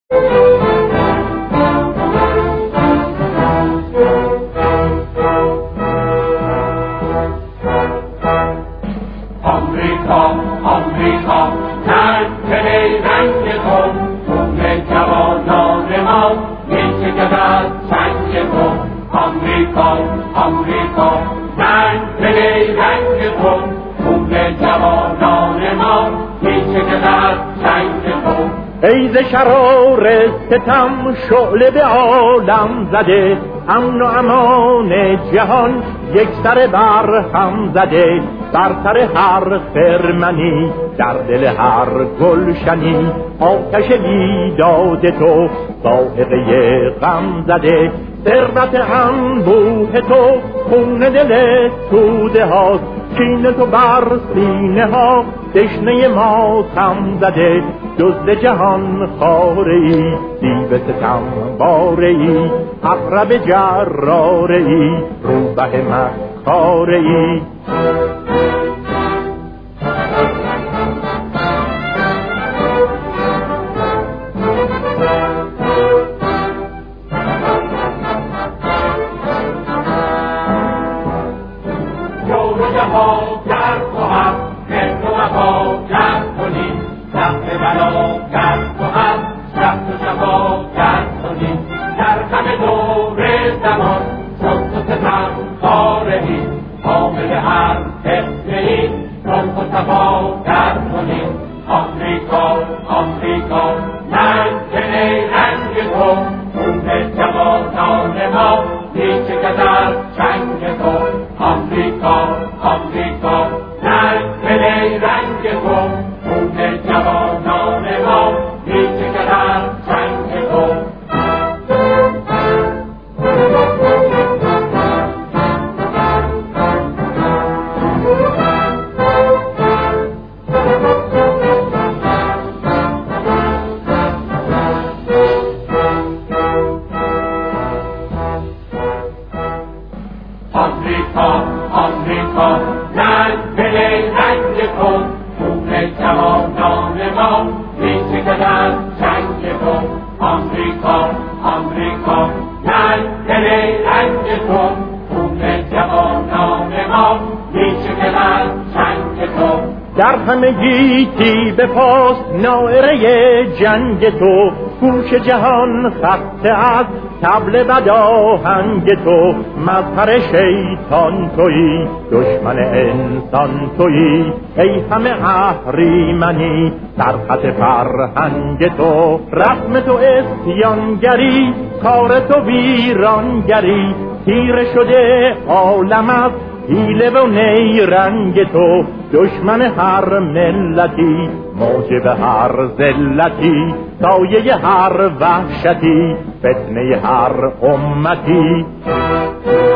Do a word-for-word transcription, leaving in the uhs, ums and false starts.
آمریکا آمریکا تنکه رنگ تو خون جوانان ما می‌چکد از چنگ تو. آمریکا آمریکا تنکه رنگ تو خون جوانان ما می‌چکد از چنگ تو. ای ز شرار ستم شعله به عالم زده، امن و امان جهان یک سر بر هم زده. بر سر هر خرمنی در دل هر گلشنی آتش بیداد تو صاعقه غم زده. ثروت انبوه تو خون دل توده هاست، کین تو بر سینه ها دشنه ماتم زده. جز جهان خاره ای دیو ستم باره ای، عقرب جراره ای روبه مکاره ای. در همه گیتی به پاس نائره جنگ تو، گوش جهان خسته از طبل بداهنگ تو. مظهر شیطان تویی دشمن انسان تویی، ای همه اهریمنی در خط فرهنگ تو. رسم تو اسیانگری کار تو ویرانگری، تیره شده عالم از حیله و نیرنگ تو. دشمن هر ملتی موجب هر ذلتی، سایه هر وحشتی فتنه هر امتی.